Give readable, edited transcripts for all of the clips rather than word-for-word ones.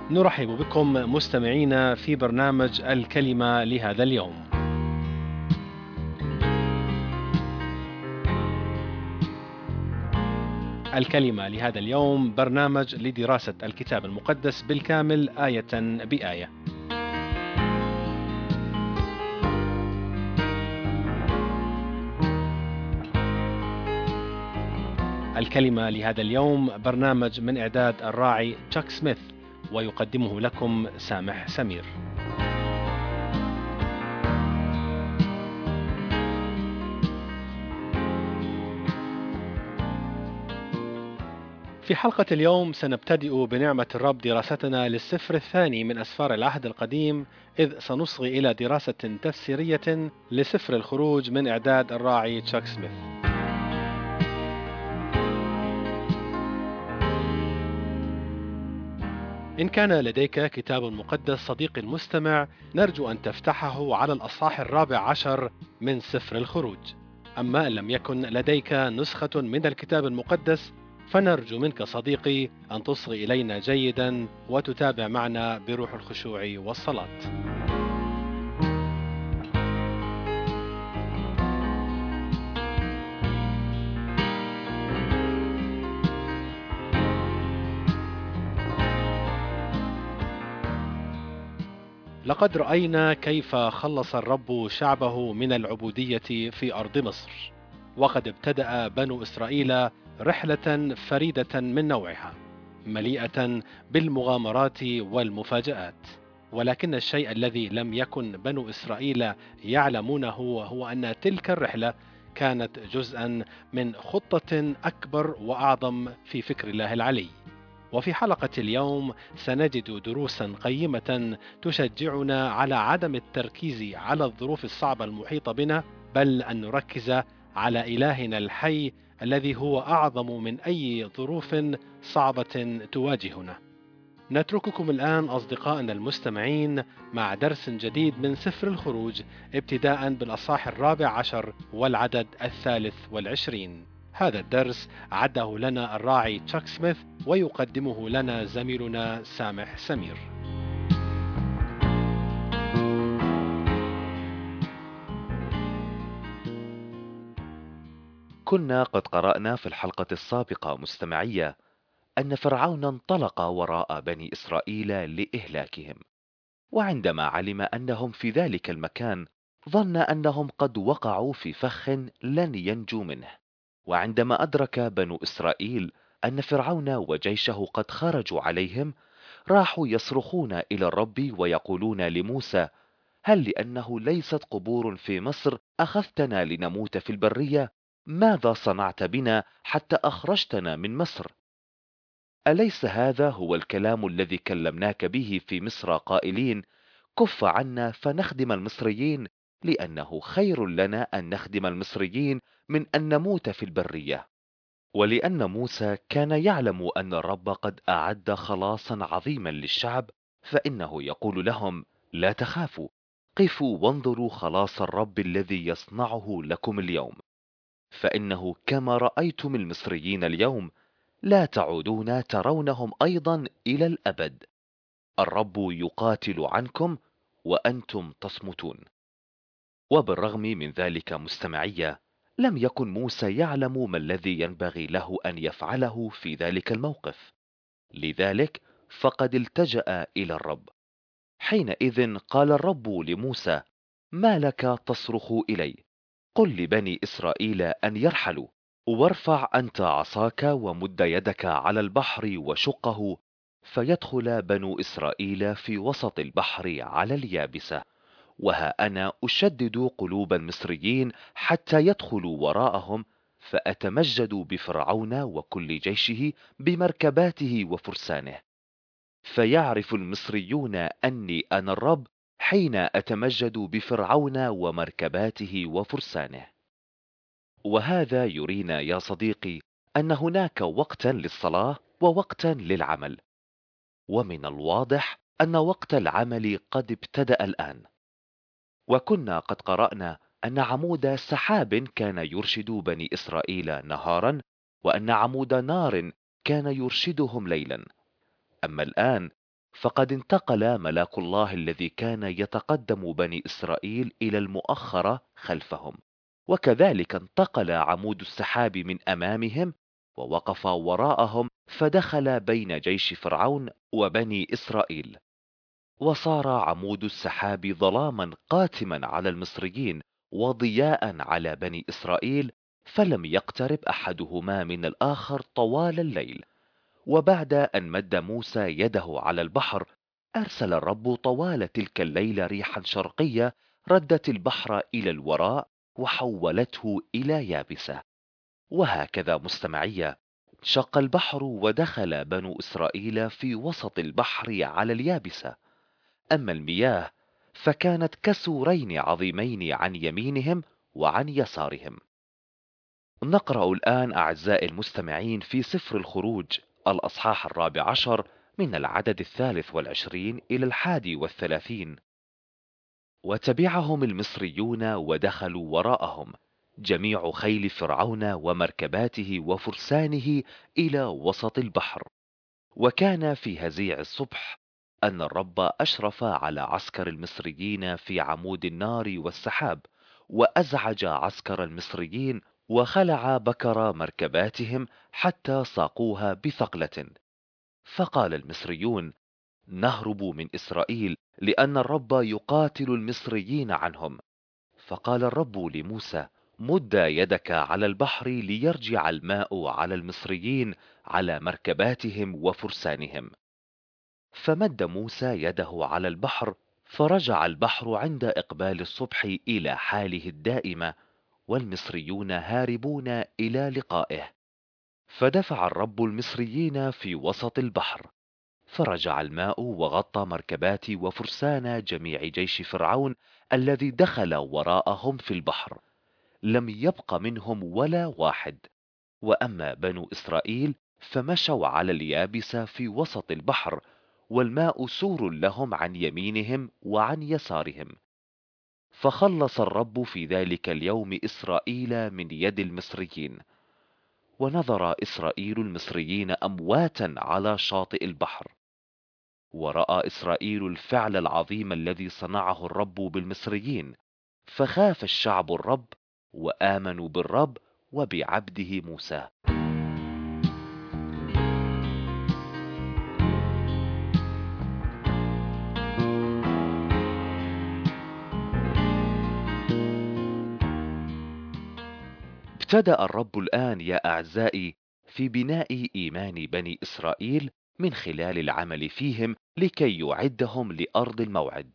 نرحب بكم مستمعينا في برنامج الكلمة لهذا اليوم. الكلمة لهذا اليوم برنامج لدراسة الكتاب المقدس بالكامل آية بآية. الكلمة لهذا اليوم برنامج من إعداد الراعي تشاك سميث، ويقدمه لكم سامح سمير. في حلقة اليوم سنبتدئ بنعمة الرب دراستنا للسفر الثاني من أسفار العهد القديم، إذ سنصغي إلى دراسة تفسيرية لسفر الخروج من إعداد الراعي تشاك سميث. إن كان لديك كتاب مقدس صديقي المستمع، نرجو أن تفتحه على الأصحاح 14 من سفر الخروج. أما إن لم يكن لديك نسخة من الكتاب المقدس، فنرجو منك صديقي أن تصغي إلينا جيدا وتتابع معنا بروح الخشوع والصلاة. لقد رأينا كيف خلص الرب شعبه من العبودية في أرض مصر، وقد ابتدأ بنو إسرائيل رحلة فريدة من نوعها، مليئة بالمغامرات والمفاجآت. ولكن الشيء الذي لم يكن بنو إسرائيل يعلمونه هو أن تلك الرحلة كانت جزءا من خطة أكبر وأعظم في فكر الله العلي. وفي حلقة اليوم سنجد دروسا قيمة تشجعنا على عدم التركيز على الظروف الصعبة المحيطة بنا، بل أن نركز على إلهنا الحي الذي هو أعظم من أي ظروف صعبة تواجهنا. نترككم الآن أصدقائنا المستمعين مع درس جديد من سفر الخروج، ابتداء بالأصحاح 14 والعدد 23. هذا الدرس عده لنا الراعي تشاك سميث، ويقدمه لنا زميلنا سامح سمير. كنا قد قرأنا في الحلقة السابقة مستمعية أن فرعون انطلق وراء بني إسرائيل لإهلاكهم، وعندما علم أنهم في ذلك المكان ظن أنهم قد وقعوا في فخ لن ينجوا منه. وعندما أدرك بنو إسرائيل أن فرعون وجيشه قد خرجوا عليهم، راحوا يصرخون إلى الرب ويقولون لموسى: هل لأنه ليست قبور في مصر أخذتنا لنموت في البرية؟ ماذا صنعت بنا حتى أخرجتنا من مصر؟ أليس هذا هو الكلام الذي كلمناك به في مصر قائلين: كف عنا فنخدم المصريين، لأنه خير لنا أن نخدم المصريين من أن نموت في البرية؟ ولأن موسى كان يعلم أن الرب قد أعد خلاصا عظيما للشعب، فإنه يقول لهم: لا تخافوا، قفوا وانظروا خلاص الرب الذي يصنعه لكم اليوم، فإنه كما رأيتم المصريين اليوم لا تعودون ترونهم أيضا إلى الأبد. الرب يقاتل عنكم وأنتم تصمتون. وبالرغم من ذلك مستمعية، لم يكن موسى يعلم ما الذي ينبغي له أن يفعله في ذلك الموقف، لذلك فقد التجأ إلى الرب. حينئذ قال الرب لموسى: ما لك تصرخ إلي؟ قل لبني إسرائيل أن يرحلوا، وارفع أنت عصاك ومد يدك على البحر وشقه، فيدخل بنو إسرائيل في وسط البحر على اليابسة، وها أنا أشدد قلوب المصريين حتى يدخلوا وراءهم، فأتمجد بفرعون وكل جيشه بمركباته وفرسانه، فيعرف المصريون أني أنا الرب حين أتمجد بفرعون ومركباته وفرسانه. وهذا يرينا يا صديقي أن هناك وقتا للصلاة ووقتا للعمل، ومن الواضح أن وقت العمل قد ابتدأ الآن. وكنا قد قرأنا أن عمود سحاب كان يرشد بني إسرائيل نهارا، وأن عمود نار كان يرشدهم ليلا. أما الآن فقد انتقل ملاك الله الذي كان يتقدم بني إسرائيل إلى المؤخرة خلفهم، وكذلك انتقل عمود السحاب من أمامهم ووقف وراءهم، فدخل بين جيش فرعون وبني إسرائيل. وصار عمود السحاب ظلاما قاتما على المصريين وضياء على بني إسرائيل، فلم يقترب أحدهما من الآخر طوال الليل. وبعد أن مد موسى يده على البحر، أرسل الرب طوال تلك الليلة ريحا شرقية ردت البحر إلى الوراء وحولته إلى يابسة. وهكذا مستمعية، شق البحر ودخل بنو إسرائيل في وسط البحر على اليابسة. أما المياه فكانت كسورين عظيمين عن يمينهم وعن يسارهم. نقرأ الآن أعزائي المستمعين في سفر الخروج الأصحاح 14 من العدد 23 إلى 31. وتبعهم المصريون ودخلوا وراءهم جميع خيل فرعون ومركباته وفرسانه إلى وسط البحر. وكان في هزيع الصبح أن الرب أشرف على عسكر المصريين في عمود النار والسحاب، وأزعج عسكر المصريين وخلع بكر مركباتهم حتى ساقوها بثقلة. فقال المصريون: نهرب من إسرائيل، لأن الرب يقاتل المصريين عنهم. فقال الرب لموسى: مد يدك على البحر ليرجع الماء على المصريين على مركباتهم وفرسانهم. فمد موسى يده على البحر، فرجع البحر عند إقبال الصبح إلى حاله الدائمة، والمصريون هاربون إلى لقائه. فدفع الرب المصريين في وسط البحر، فرجع الماء وغطى مركبات وفرسان جميع جيش فرعون الذي دخل وراءهم في البحر، لم يبق منهم ولا واحد. وأما بنو إسرائيل فمشوا على اليابس في وسط البحر، والماء سور لهم عن يمينهم وعن يسارهم. فخلص الرب في ذلك اليوم إسرائيل من يد المصريين. ونظر إسرائيل المصريين أمواتا على شاطئ البحر. ورأى إسرائيل الفعل العظيم الذي صنعه الرب بالمصريين، فخاف الشعب الرب وآمنوا بالرب وبعبده موسى. ابتدأ الرب الآن يا أعزائي في بناء إيمان بني إسرائيل من خلال العمل فيهم لكي يعدهم لأرض الموعد.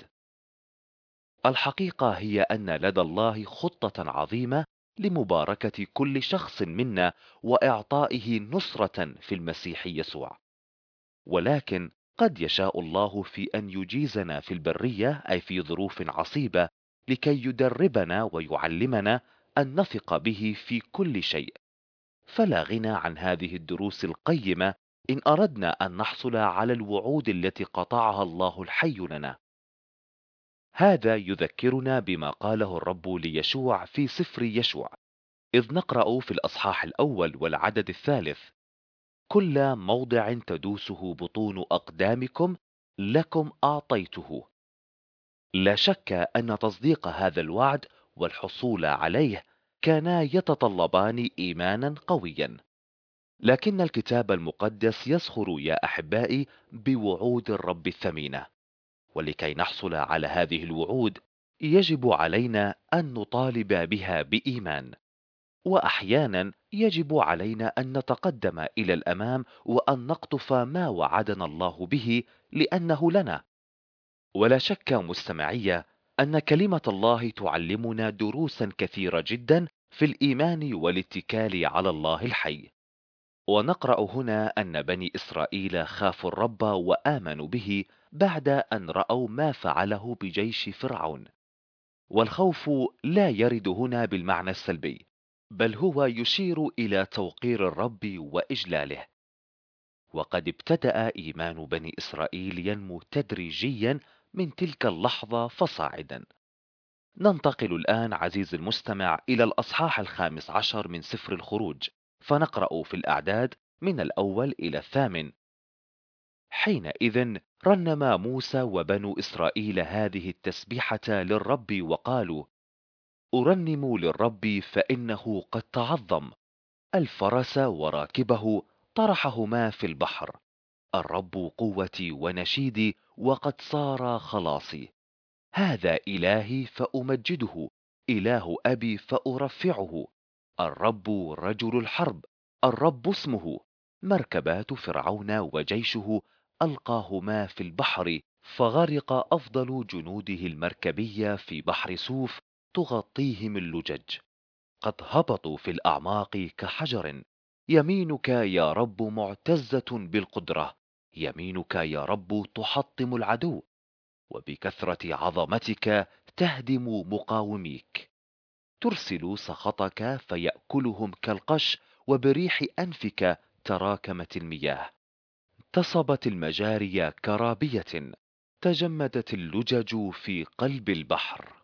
الحقيقة هي أن لدى الله خطة عظيمة لمباركة كل شخص منا وإعطائه نصرة في المسيح يسوع. ولكن قد يشاء الله في أن يجيزنا في البرية، أي في ظروف عصيبة، لكي يدربنا ويعلمنا أن نثق به في كل شيء. فلا غنى عن هذه الدروس القيمة إن أردنا أن نحصل على الوعود التي قطعها الله الحي لنا. هذا يذكرنا بما قاله الرب ليشوع في سفر يشوع، إذ نقرأ في الأصحاح الأول والعدد 3: كل موضع تدوسه بطون أقدامكم لكم أعطيته. لا شك أن تصديق هذا الوعد والحصول عليه كانا يتطلبان إيمانا قويا. لكن الكتاب المقدس يسخر يا أحبائي بوعود الرب الثمينة، ولكي نحصل على هذه الوعود يجب علينا أن نطالب بها بإيمان. وأحيانا يجب علينا أن نتقدم إلى الأمام وأن نقطف ما وعدنا الله به لأنه لنا. ولا شك مستمعية أن كلمة الله تعلمنا دروسا كثيرة جدا في الإيمان والاتكال على الله الحي. ونقرأ هنا أن بني إسرائيل خافوا الرب وآمنوا به بعد أن رأوا ما فعله بجيش فرعون. والخوف لا يرد هنا بالمعنى السلبي، بل هو يشير إلى توقير الرب وإجلاله. وقد ابتدأ إيمان بني إسرائيل ينمو تدريجيا من تلك اللحظة فصاعدا. ننتقل الآن عزيزي المستمع إلى الأصحاح 15 من سفر الخروج، فنقرأ في الأعداد من الأول إلى 8. حينئذ رنم موسى وبنو إسرائيل هذه التسبيحة للرب وقالوا: أرنم للرب فإنه قد تعظم، الفرس وراكبه طرحهما في البحر، الرب قوتي ونشيدي وقد صار خلاصي. هذا إلهي فأمجده، إله أبي فأرفعه، الرب رجل الحرب، الرب اسمه. مركبات فرعون وجيشه ألقاهما في البحر، فغرق أفضل جنوده المركبية في بحر سوف تغطيهم اللجج. قد هبطوا في الأعماق كحجر. يمينك يا رب معتزة بالقدرة، يمينك يا رب تحطم العدو، وبكثرة عظمتك تهدم مقاوميك. ترسل سخطك فيأكلهم كالقش، وبريح أنفك تراكمت المياه. تصبت المجاري كرابية، تجمدت اللجج في قلب البحر.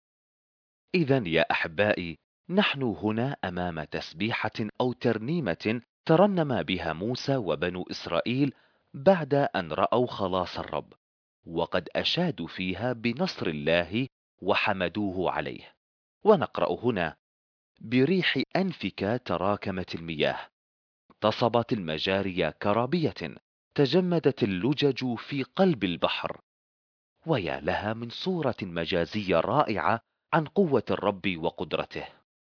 إذا يا أحبائي، نحن هنا أمام تسبيحة أو ترنيمة ترنم بها موسى وبنو إسرائيل بعد أن رأوا خلاص الرب، وقد أشادوا فيها بنصر الله وحمدوه عليه. ونقرأ هنا: بريح أنفك تراكمت المياه، تصبت المجاري كرابية، تجمدت اللجج في قلب البحر. ويا لها من صورة مجازية رائعة عن قوة الرب وقدرته.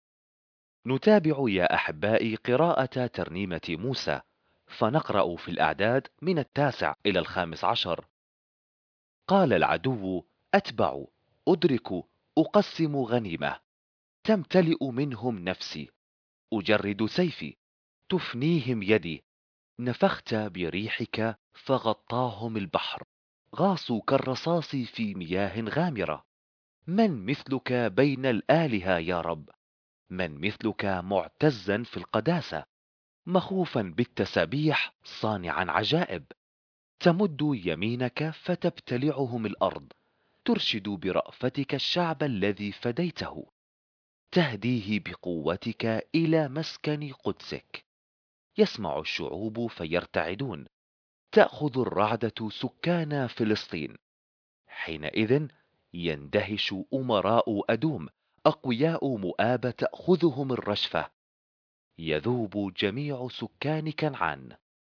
نتابع يا أحبائي قراءة ترنيمة موسى، فنقرأ في الأعداد من 9 إلى 15: قال العدو: أتبع، أدرك، أقسم غنيمة، تمتلئ منهم نفسي، أجرد سيفي، تفنيهم يدي، نفخت بريحك فغطاهم البحر، غاصوا كالرصاص في مياه غامرة. من مثلك بين الآلهة يا رب؟ من مثلك معتزا في القداسة، مخوفا بالتسابيح، صانعا عجائب؟ تمد يمينك فتبتلعهم الأرض، ترشد برأفتك الشعب الذي فديته، تهديه بقوتك إلى مسكن قدسك. يسمع الشعوب فيرتعدون، تأخذ الرعدة سكان فلسطين. حينئذ يندهش أمراء أدوم، أقوياء مؤاب تأخذهم الرشفة، يذوب جميع سكان كنعان.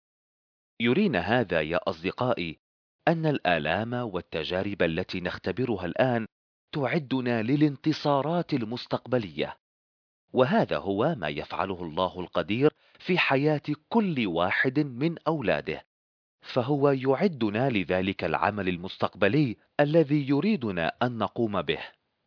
يرينا هذا يا أصدقائي أن الآلام والتجارب التي نختبرها الآن تعدنا للانتصارات المستقبلية، وهذا هو ما يفعله الله القدير في حياة كل واحد من أولاده، فهو يعدنا لذلك العمل المستقبلي الذي يريدنا أن نقوم به.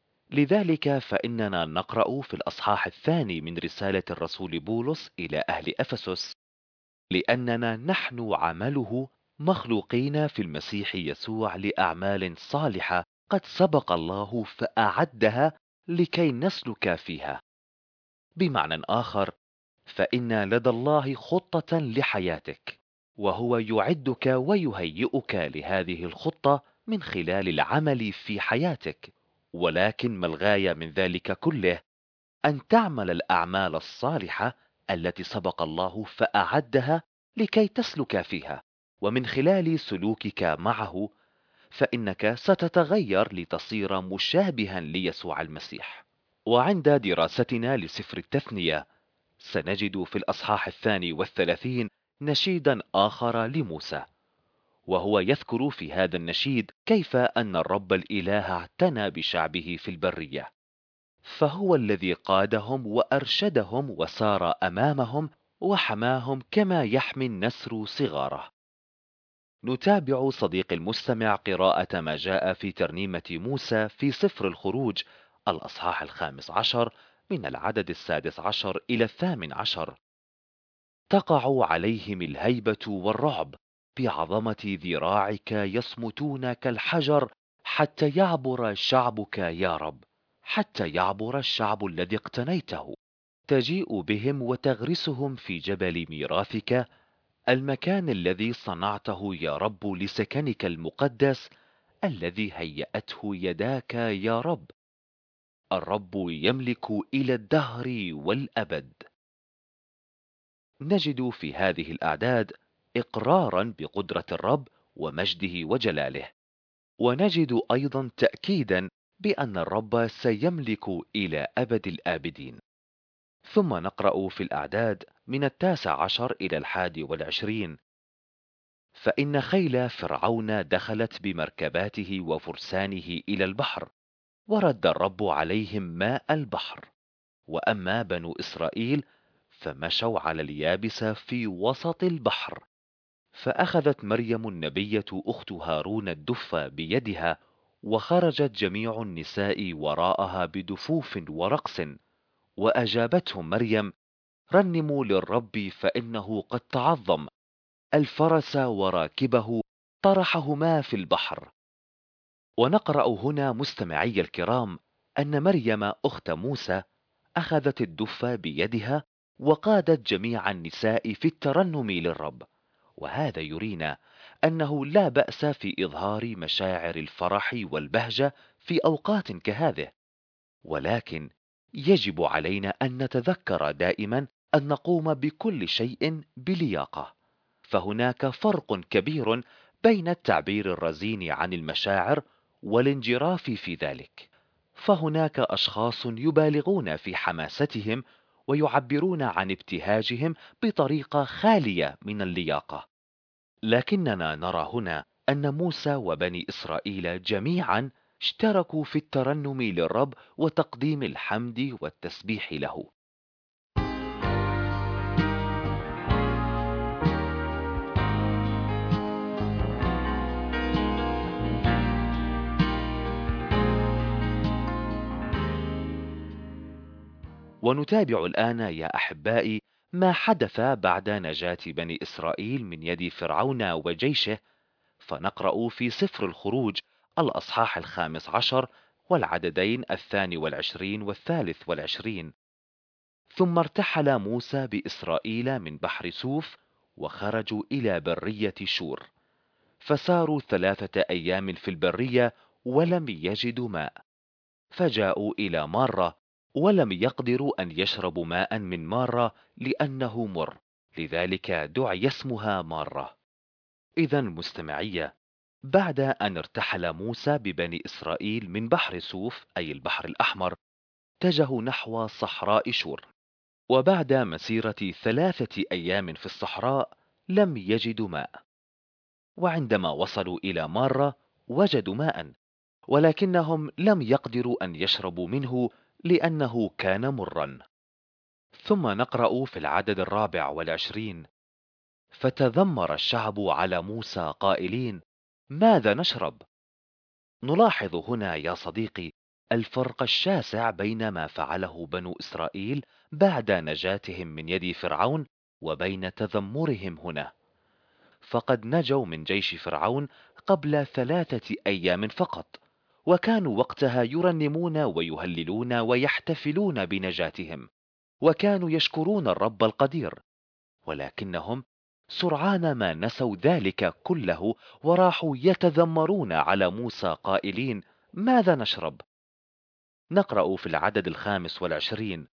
لذلك فإننا نقرأ في الأصحاح 2 من رسالة الرسول بولس إلى أهل أفسس: لأننا نحن عمله، مخلوقين في المسيح يسوع لأعمال صالحة قد سبق الله فأعدها لكي نسلك فيها. بمعنى آخر، فإن لدى الله خطة لحياتك، وهو يعدك ويهيئك لهذه الخطة من خلال العمل في حياتك. ولكن ما الغاية من ذلك كله؟ أن تعمل الأعمال الصالحة التي سبق الله فأعدها لكي تسلك فيها، ومن خلال سلوكك معه فإنك ستتغير لتصير مشابها ليسوع المسيح. وعند دراستنا لسفر التثنية سنجد في الأصحاح 32 نشيدا آخر لموسى، وهو يذكر في هذا النشيد كيف أن الرب الإله اعتنى بشعبه في البرية، فهو الذي قادهم وأرشدهم وسار أمامهم وحماهم كما يحمي النسر صغاره. نتابع صديق المستمع قراءة ما جاء في ترنيمة موسى في سفر الخروج الأصحاح 15 من العدد 16 إلى 18: تقع عليهم الهيبة والرعب، بعظمة ذراعك يصمتون كالحجر، حتى يعبر شعبك يا رب، حتى يعبر الشعب الذي اقتنيته. تجيء بهم وتغرسهم في جبل ميراثك، المكان الذي صنعته يا رب لسكنك المقدس، الذي هيأته يداك يا رب. الرب يملك إلى الدهر والأبد. نجد في هذه الأعداد إقرارا بقدرة الرب ومجده وجلاله. ونجد أيضا تأكيدا بأن الرب سيملك إلى أبد الآبدين. ثم نقرأ في الأعداد من 19 إلى 21: فإن خيل فرعون دخلت بمركباته وفرسانه إلى البحر، ورد الرب عليهم ماء البحر. وأما بنو إسرائيل فمشوا على اليابس في وسط البحر. فأخذت مريم النبية أخت هارون الدف بيدها، وخرجت جميع النساء وراءها بدفوف ورقص، وأجابتهم مريم: رنموا للرب فإنه قد تعظم، الفرس وراكبه طرحهما في البحر. ونقرأ هنا مستمعي الكرام أن مريم أخت موسى أخذت الدف بيدها، وقادت جميع النساء في الترنم للرب. وهذا يرينا أنه لا بأس في إظهار مشاعر الفرح والبهجة في أوقات كهذه، ولكن يجب علينا أن نتذكر دائما أن نقوم بكل شيء بلياقة. فهناك فرق كبير بين التعبير الرزين عن المشاعر والانجراف في ذلك. فهناك أشخاص يبالغون في حماستهم ويعبرون عن ابتهاجهم بطريقة خالية من اللياقة، لكننا نرى هنا أن موسى وبني إسرائيل جميعا اشتركوا في الترنم للرب وتقديم الحمد والتسبيح له. ونتابع الآن يا أحبائي ما حدث بعد نجاة بني إسرائيل من يد فرعون وجيشه. فنقرأ في سفر الخروج الأصحاح 15 والعددين 22 و23: ثم ارتحل موسى بإسرائيل من بحر سوف، وخرجوا إلى برية شور، فساروا 3 أيام في البرية ولم يجدوا ماء، فجاءوا إلى مارة، ولم يقدروا أن يشربوا ماء من مارة لأنه مر، لذلك دعي اسمها مارة. إذا مستمعية، بعد أن ارتحل موسى ببني إسرائيل من بحر سوف أي البحر الأحمر، اتجهوا نحو صحراء شور. وبعد مسيرة 3 أيام في الصحراء لم يجدوا ماء، وعندما وصلوا إلى مارة وجدوا ماء، ولكنهم لم يقدروا أن يشربوا منه لأنه كان مرا. ثم نقرأ في العدد 24: فتذمر الشعب على موسى قائلين: ماذا نشرب؟ نلاحظ هنا يا صديقي الفرق الشاسع بين ما فعله بنو إسرائيل بعد نجاتهم من يد فرعون وبين تذمرهم هنا. فقد نجوا من جيش فرعون قبل 3 أيام فقط، وكانوا وقتها يرنمون ويهللون ويحتفلون بنجاتهم، وكانوا يشكرون الرب القدير. ولكنهم سرعان ما نسوا ذلك كله، وراحوا يتذمرون على موسى قائلين: ماذا نشرب؟ نقرأ في العدد 25: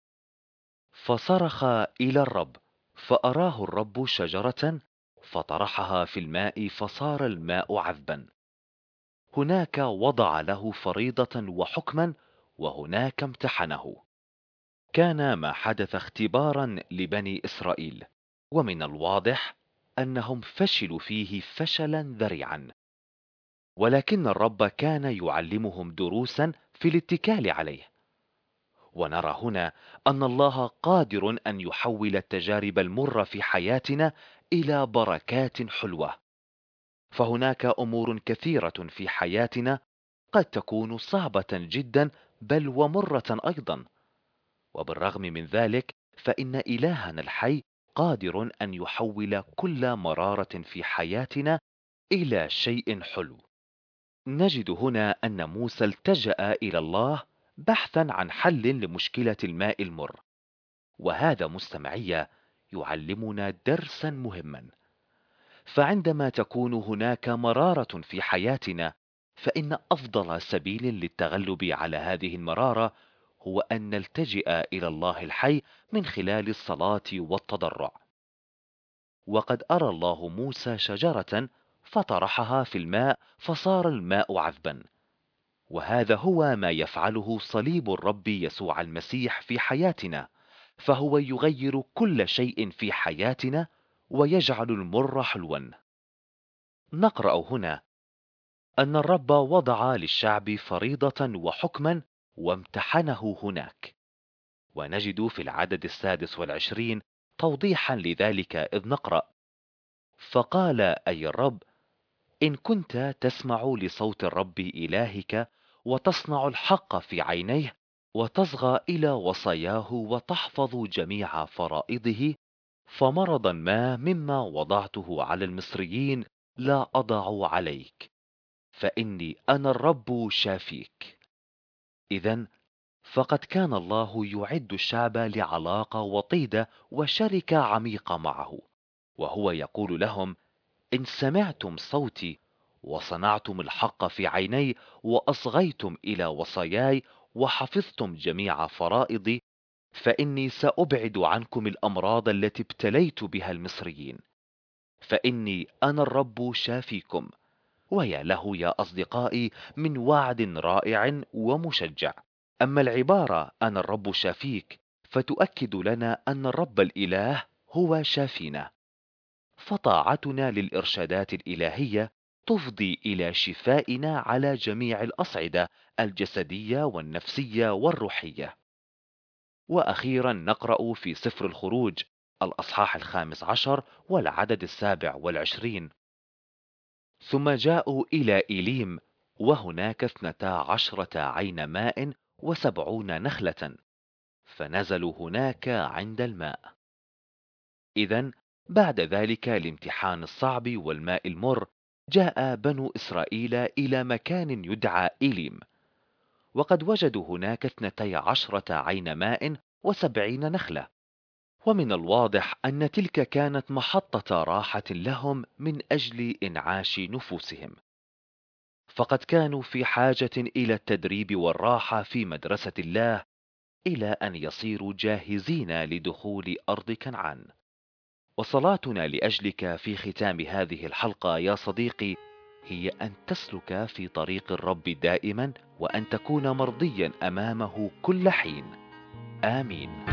فصرخ إلى الرب، فأراه الرب شجرة، فطرحها في الماء فصار الماء عذبا. هناك وضع له فريضة وحكما، وهناك امتحنه. كان ما حدث اختبارا لبني إسرائيل، ومن الواضح أنهم فشلوا فيه فشلا ذريعا، ولكن الرب كان يعلمهم دروسا في الاتكال عليه. ونرى هنا أن الله قادر أن يحول التجارب المرة في حياتنا إلى بركات حلوة. فهناك أمور كثيرة في حياتنا قد تكون صعبة جدا بل ومرة أيضا، وبالرغم من ذلك فإن إلهنا الحي قادر أن يحول كل مرارة في حياتنا إلى شيء حلو. نجد هنا أن موسى التجأ إلى الله بحثا عن حل لمشكلة الماء المر، وهذا مستمعية يعلمنا درسا مهما. فعندما تكون هناك مرارة في حياتنا، فإن أفضل سبيل للتغلب على هذه المرارة هو أن نلتجئ إلى الله الحي من خلال الصلاة والتضرع. وقد أرى الله موسى شجرة فطرحها في الماء فصار الماء عذبا. وهذا هو ما يفعله صليب الرب يسوع المسيح في حياتنا، فهو يغير كل شيء في حياتنا ويجعل المر حلوا. نقرأ هنا أن الرب وضع للشعب فريضة وحكما وامتحنه هناك. ونجد في العدد 26 توضيحا لذلك، إذ نقرأ: فقال أي الرب: إن كنت تسمع لصوت الرب إلهك وتصنع الحق في عينيه وتصغى إلى وصاياه وتحفظ جميع فرائضه، فمرضا ما مما وضعته على المصريين لا أضع عليك، فإني أنا الرب شافيك. إذن فقد كان الله يعد الشعب لعلاقة وطيدة وشركة عميقة معه، وهو يقول لهم: إن سمعتم صوتي وصنعتم الحق في عيني وأصغيتم إلى وصاياي وحفظتم جميع فرائضي، فإني سأبعد عنكم الأمراض التي ابتليت بها المصريين، فإني أنا الرب شافيكم. ويا له يا أصدقائي من وعد رائع ومشجع. أما العبارة أنا الرب شافيك فتؤكد لنا أن الرب الإله هو شافينا، فطاعتنا للإرشادات الإلهية تفضي إلى شفائنا على جميع الأصعدة الجسدية والنفسية والروحية. وأخيرا نقرأ في سفر الخروج الأصحاح 15 والعدد 27: ثم جاءوا إلى إيليم، وهناك 12 عين ماء و70 نخلة، فنزلوا هناك عند الماء. إذن بعد ذلك الامتحان الصعب والماء المر، جاء بنو إسرائيل إلى مكان يدعى إيليم، وقد وجدوا هناك 12 عين ماء و70 نخلة. ومن الواضح أن تلك كانت محطة راحة لهم من أجل إنعاش نفوسهم، فقد كانوا في حاجة إلى التدريب والراحة في مدرسة الله إلى أن يصيروا جاهزين لدخول أرض كنعان. وصلاتنا لأجلك في ختام هذه الحلقة يا صديقي هي أن تسلك في طريق الرب دائما، وأن تكون مرضيا أمامه كل حين. آمين.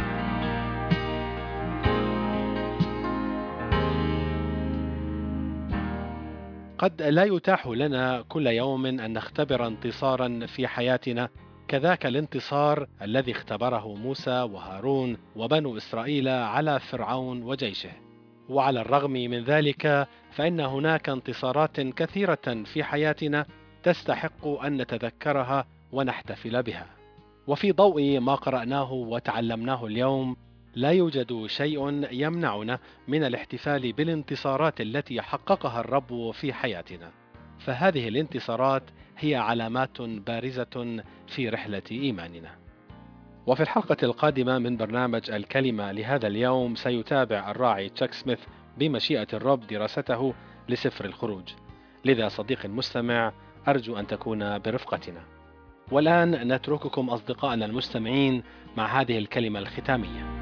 قد لا يتاح لنا كل يوم أن نختبر انتصارا في حياتنا كذاك الانتصار الذي اختبره موسى وهارون وبنو إسرائيل على فرعون وجيشه. وعلى الرغم من ذلك فإن هناك انتصارات كثيرة في حياتنا تستحق أن نتذكرها ونحتفل بها. وفي ضوء ما قرأناه وتعلمناه اليوم، لا يوجد شيء يمنعنا من الاحتفال بالانتصارات التي حققها الرب في حياتنا، فهذه الانتصارات هي علامات بارزة في رحلة إيماننا. وفي الحلقة القادمة من برنامج الكلمة لهذا اليوم سيتابع الراعي تشاك سميث بمشيئة الرب دراسته لسفر الخروج. لذا صديقي المستمع، أرجو أن تكون برفقتنا. والآن نترككم أصدقائنا المستمعين مع هذه الكلمة الختامية.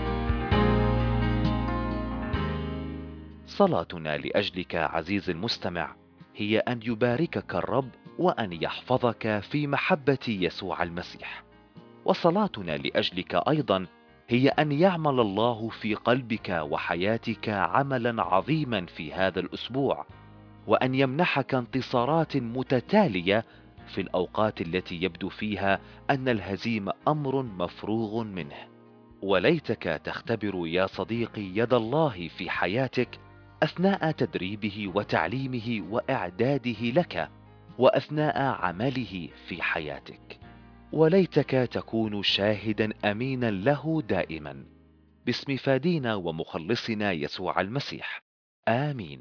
صلاتنا لأجلك عزيزي المستمع هي أن يباركك الرب وأن يحفظك في محبة يسوع المسيح. وصلاتنا لأجلك أيضا هي أن يعمل الله في قلبك وحياتك عملا عظيما في هذا الأسبوع، وأن يمنحك انتصارات متتالية في الأوقات التي يبدو فيها أن الهزيمة أمر مفروغ منه. وليتك تختبر يا صديقي يد الله في حياتك أثناء تدريبه وتعليمه وإعداده لك، وأثناء عمله في حياتك. وليتك تكون شاهدا أمينا له دائما، باسم فادينا ومخلصنا يسوع المسيح. آمين.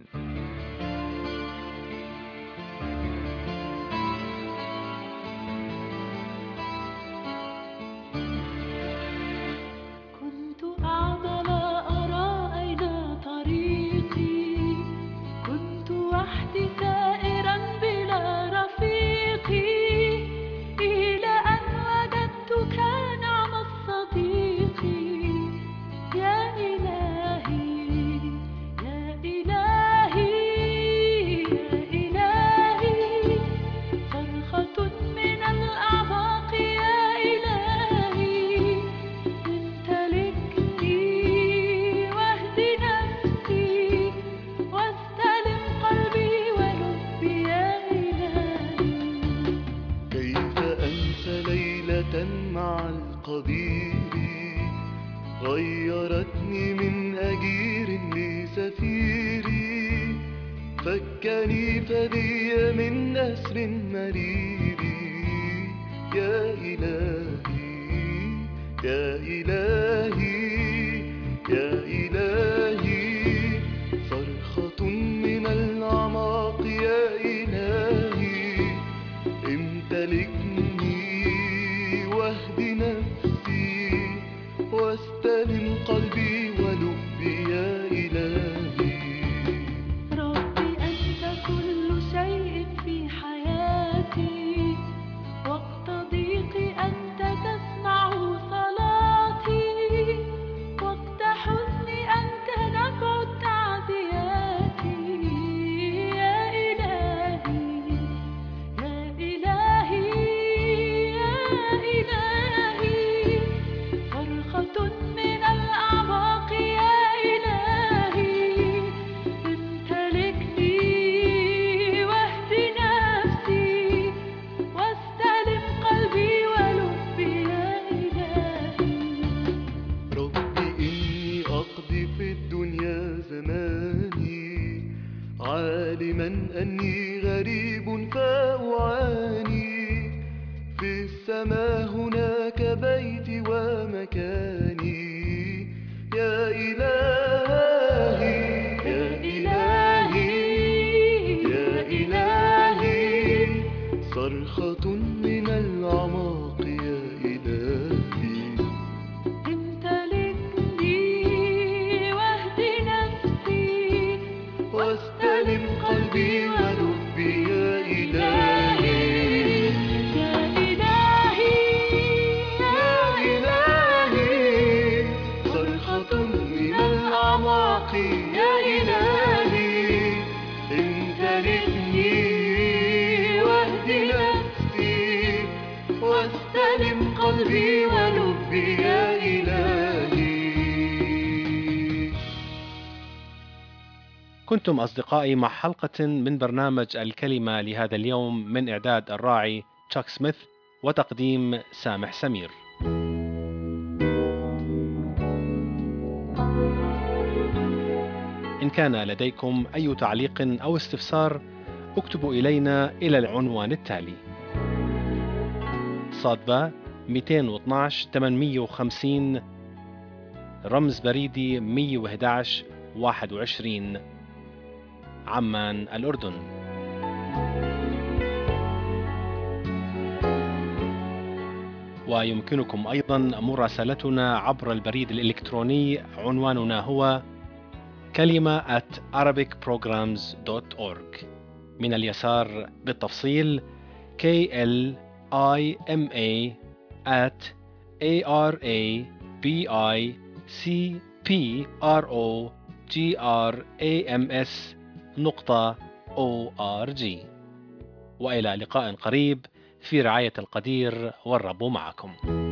كنت أعمى لا أرى أين طريقي، كنت وحدي سائرا بلا رفيقي، إلى أن وجدتك نعم الصديق. يا إلهي يا إلهي مع القدير، غيرتني من أجير لسفيري، فكني فدي من أسر مرير. يا إلهي يا إلهي يا إلهي، صرخة من الأعماق. يا إلهي امتلكني واهد نفسي، واستلم قلبي ولبي. يا إلهي ربي أنت كل شيء في حياتي، وقت ضيقي أنت تسمع صلاتي، وقت حزني أنت نبع التعزيات. يا إلهي يا إلهي يا إلهي، صرخة من الأعماق. يا إلهي امتلكني واهد نفسي، واستلم قلبي ولبي. يا إلهي ربي إني أقضي في الدنيا زماني، عالما أني غريب فأعاني. في السماء هناك بيتي ومكاني. يا إلهي يا إلهي يا إلهي، صرخة من الأعماق. يا إلهي امتلكني واهد نفسي، واستلم قلبي ولبي. يا إلهي يا إلهي يا إلهي، صرخة من الأعماق. يا إلهي امتلكني واهد نفسي، واستلم قلبي ولبي. يا إلهي كنتم أصدقائي مع حلقة من برنامج الكلمة لهذا اليوم، من إعداد الراعي تشاك سميث وتقديم سامح سمير. إن كان لديكم أي تعليق أو استفسار، اكتبوا إلينا إلى العنوان التالي: صادبة 212 850 رمز بريدي 111 21 عمان الأردن. ويمكنكم أيضا مراسلتنا عبر البريد الإلكتروني، عنواننا هو kalima@arabicprograms.org. من اليسار بالتفصيل KLIMA@ARABICPROGRAMS.org. وإلى لقاء قريب في رعاية القدير، والرب معكم.